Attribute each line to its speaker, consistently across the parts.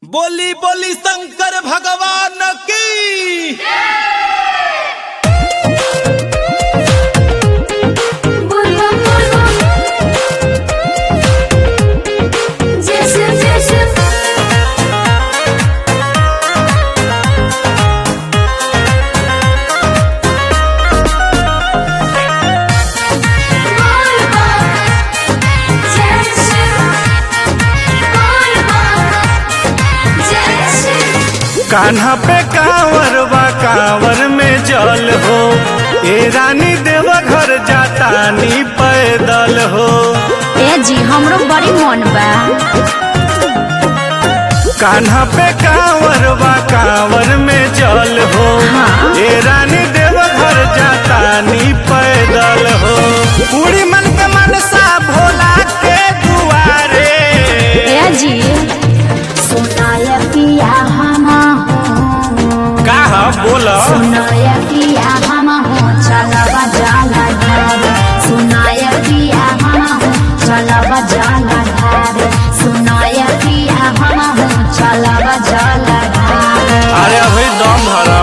Speaker 1: बोली बोली शंकर भगवान की।
Speaker 2: कान्हा पे कांवर बा कांवर में जल हो, ए रानी देवघर जातानी पैदल हो।
Speaker 3: ए जी हमरो बड़ी मन बा।
Speaker 2: कान्हा पे कांवर बा कांवर में जल हो,
Speaker 3: हाँ।
Speaker 2: ए रानी देवघर जातानी पैदल हो। पूरी मन के मनसा भोला के दुआरे।
Speaker 3: ए जी सुनाया पिया हम
Speaker 2: बोला
Speaker 3: सुनाया पिया हम हो चलबा जाला धारे। सुनाया पिया हम हो चलबा जाला धारे। सुनाया पिया हम हो चलबा जाला धारे।
Speaker 2: अरे अभी दम भरा।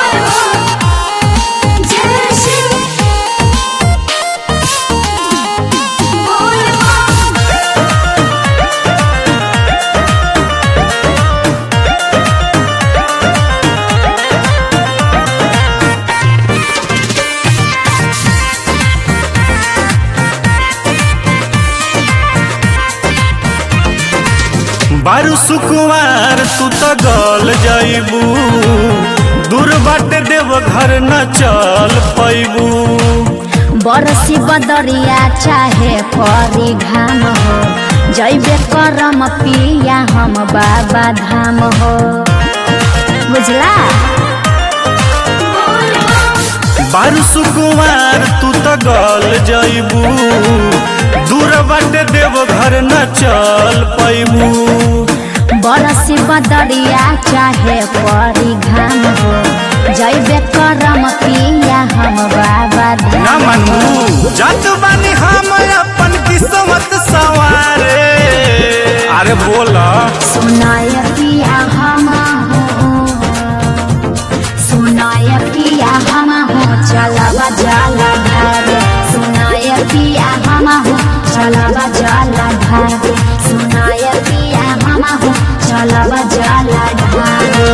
Speaker 2: बारू सुकुवार तू तो गल जाइबू, दूर बाटे देवघर न चल पैबू।
Speaker 3: बरसी बदरिया चाहे परी घाम हो, जैबे करम पिया हम बाबा धाम हो। बुझला
Speaker 2: बारू सुकुवार तू तो गल जाइबू, दूर बाटे देवघर न चल पैबू।
Speaker 3: बरसी बदरिया चाहे परी घाम हो, जैबे करम पिया हम बाबा
Speaker 2: ना
Speaker 3: धाम हो।
Speaker 2: मनू जात बानी हम अपन किस्मत सवारे। अरे बोला
Speaker 3: सुनाया पिया हम हो, सुनाया पिया हम हो चलबा जाला धारे। सुनाया पिया हम हो चलबा जाला धारे। सुनाया पिया हम हो चलबा जाला धारे।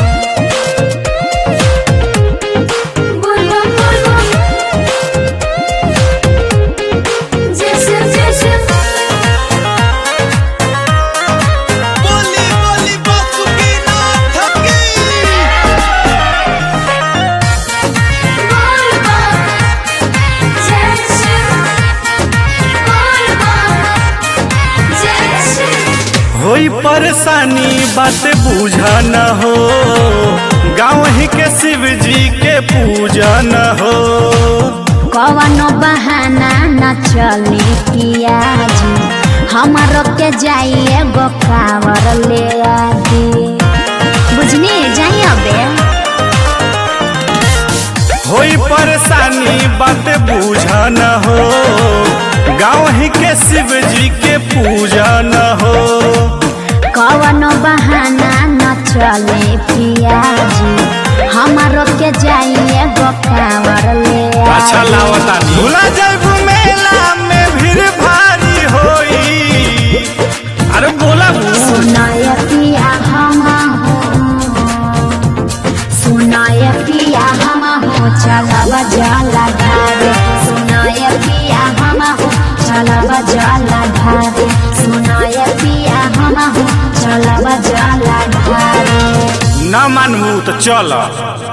Speaker 1: बोली बोली बासुकीनाथ की।
Speaker 2: होई परेशानी बात बूझा न हो, गाँव ही के शिव जी के पूजा न हो।
Speaker 3: कवनो बहाना न चली पिया जी, हमारो के जाइए गो कावर ले आदि। बुझनी जाइए बे।
Speaker 2: होई परेशानी बात बूझा न हो, गाँव ही के शिव जी के पूजा न हो।
Speaker 3: कवनो बहाना न चले पिया जी, हमारो के जाइए गो कावर ले
Speaker 2: अच्छा
Speaker 3: आदि।
Speaker 2: लावता झूला जब मेला में भीड़ भारी होई। अरे बोला
Speaker 3: सुनाया पिया हम हो, सुनाया पिया हम हो चलबा जाला धारे। सुनाया पिया हम हो चलबा जाला धारे। सुनाया पिया हम हो चलबा जाला धारे।
Speaker 2: ना मानू तो चल।